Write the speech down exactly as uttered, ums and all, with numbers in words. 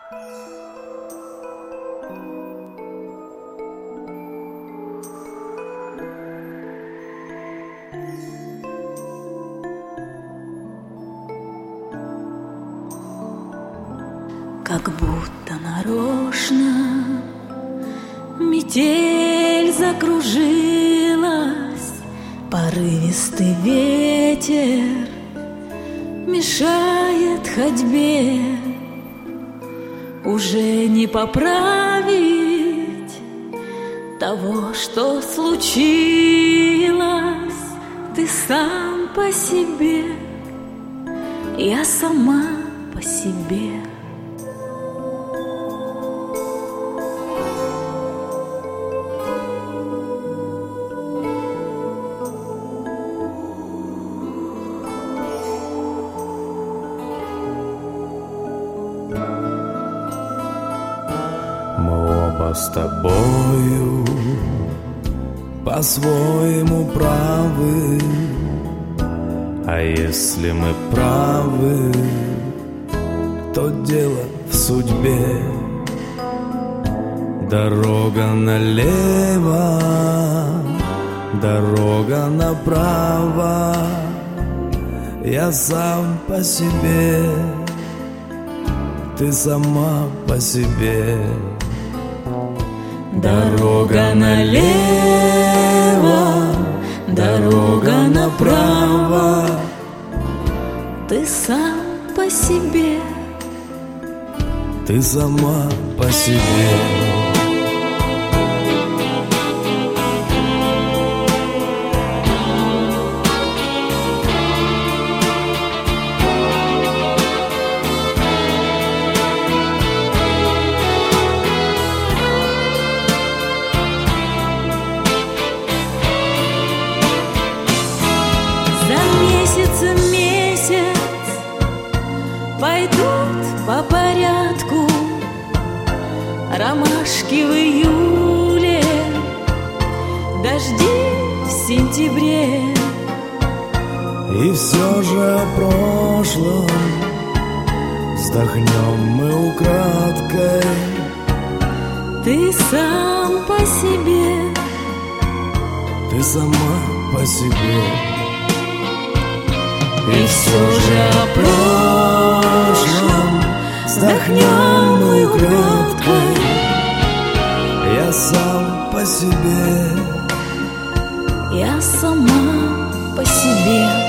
Как будто нарочно метель закружилась, порывистый ветер мешает ходьбе. Уже не поправить того, что случилось. Ты сам по себе, я сама по себе. Мы оба с тобою по-своему правы. А если мы правы, то дело в судьбе. Дорога налево, дорога направо. Я сам по себе, ты сама по себе. Дорога налево, дорога направо. Ты сам по себе, ты сама по себе. Пойдут по порядку ромашки в июле, дожди в сентябре. И все же о прошлом вздохнем мы украдкой. Ты сам по себе, ты сама по себе. И все же о прошлом вздохнем мы украдкой. Я сам по себе, я сама по себе.